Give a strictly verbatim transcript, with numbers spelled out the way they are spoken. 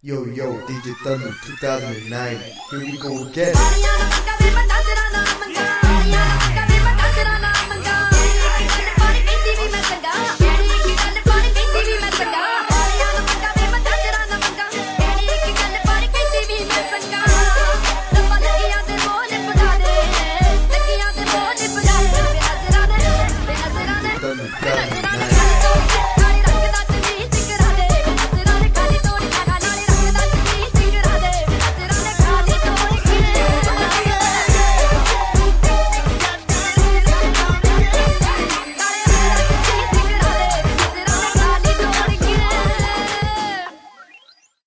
Yo, yo, D J Thunder two thousand nine. Here we go again.